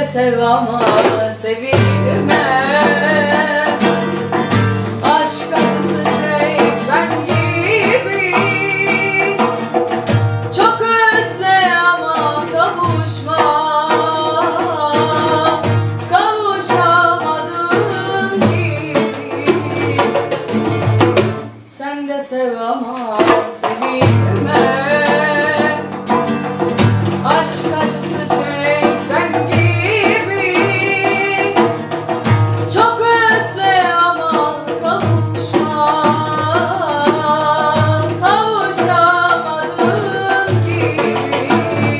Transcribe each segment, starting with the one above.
sev ama sevilme. Aşk acısı çek ben gibi. Çok özle ama kavuşma. Kavuşamadığın gibi. Sen de sev ama sevilme. Aşk acısı çek ben gibi. Çok özle ama kavuşma. Kavuşamadığın gibi.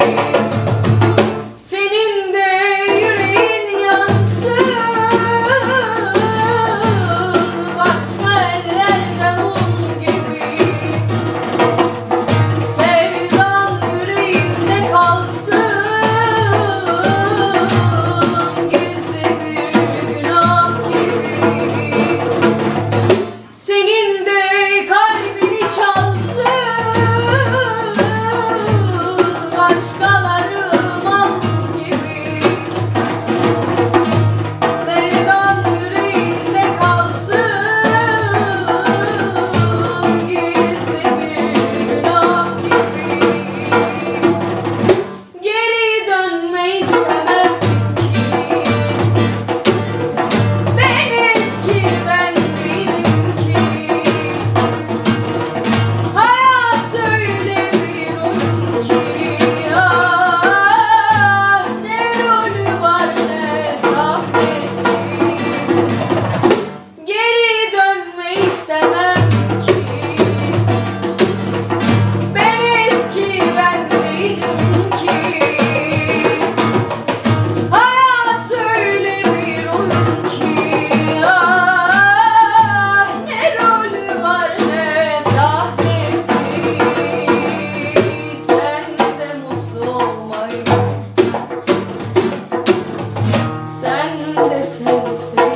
Senin de yüreğin yansın. Başka ellerde mum gibi. Sevdan yüreğinde kalsın. Gizli bir günah gibi. Senin de kalbini çalsın. Başkaları mal gibi. Sevdan yüreğinde kalsın. Gizli bir günah gibi. Geri dönme istemem ki. Ben eski ben değilim ki. Hayat öyle bir oyun ki. Ah, ne rolü var ne sahnesi. Geri dönme istemem ki. Ben eski ben değilim ki. Hayat öyle bir oyun ki. Ah, ne rolü var ne sahnesi. Sen de mutlu olmayı, sen de sev sev.